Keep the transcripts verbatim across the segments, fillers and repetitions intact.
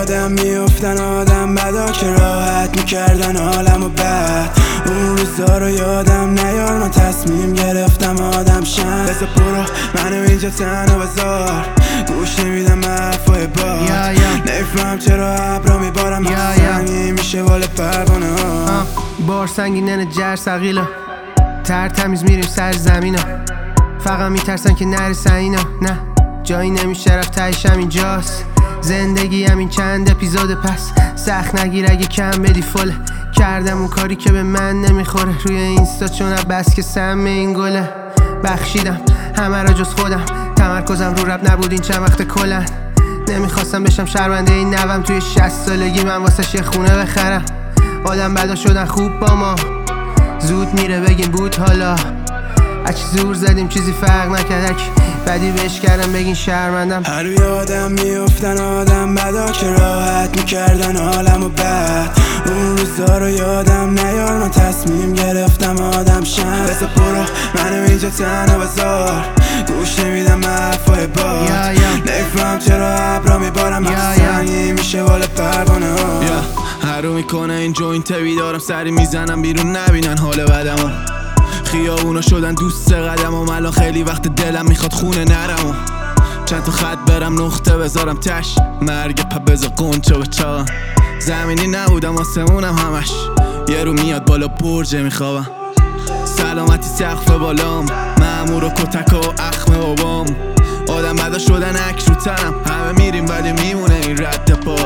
یادم میافتن آدم بدا که راحت میکردن حالمو بد. اون روزا رو یادم نیار، من تصمیم گرفتم آدم شم. بذار برو منو اینجا تنها بذار، گوش نمیدم حرفای باد. نمیفهم چرا ابرا میبارم سنگی میشه والا پروانه ها. بار سنگینه جر سقیلا تر تمیز میریم سر زمینا، فقط میترسن که نرسن اینا. نه جایی نمیشه رفت تایش همینجاست. زندگی همین چند اپیزود پس سخت نگیر اگه کم بدی فله. کردم اون کاری که به من نمیخوره روی اینستا، چون بس که سم این گله. بخشیدم همه را جز خودم، تمرکزم رو رب نبود این چند وقت کلن. نمیخواستم بشم شرمنده این نوم، توی شصت سالگی من واسه یه خونه بخرم. آدم بدا شدن خوب با ما، زود میره بگیم بود حالا. هرچی زور زدیم چیزی فرق نکرد، بدی بهش کردم بگین شرمندم. هر یادم میافتن آدم بدا که راحت میکردن حالمو بد. اون روزا رو یادم نیار، من تصمیم گرفتم آدم شم. بذار برو منو اینجا تنها بذار، گوش نمیدم حرفای باد. نمیفهم چرا ابرا میبارم سنگی میشه والا پروانه ها. هر رو میکنه این جوینت بیدارم، سری میزنم بیرون نبینن حال بدمو. خیابونا شدن دوست قدمم، الان خیلی وقت دلم میخواد خونه نرمو. چند تا خط برم نقطه بذارم تش، مرگ پا بذار قنچه و چاقم. زمینی نبودم آسمونم همش، یه رو میاد بالا برجه میخوابم. سلامتی سقف بالام، مامور و کتک و اخم بابام. آدم بدا شدن عکس رو تنم، همه میریم ولی میمونه این رد پا.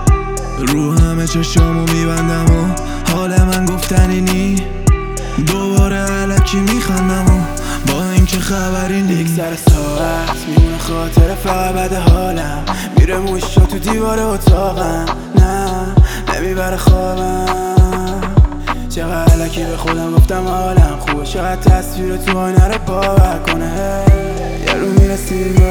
رو همه چشامو میبندم و حال من گفتنی نی. دوباره علکی میخندم و با اینکه خبری نی. یک سر ساعت میمونه خاطر فقط بد حالم، میره موشا تو دیوار اتاقم. نه نمیبره خوابم، چقدر علکی به خودم گفتم حالم خوبه. چقدر تصویر تو آینه رو باور کنه، یه رو میرسیم به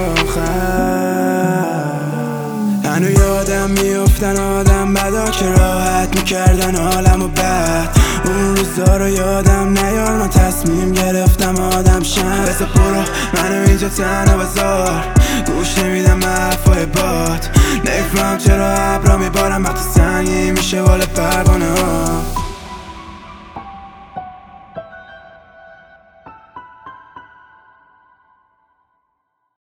آخر. هنو یادم میافتن آدم بدا که راحت میکردن حالمو بد. اون روزا رو یادم نیار، من تصمیم گرفتم آدم شم. بذار برو منو اینجا تنها بذار، گوش نمیدم حرفای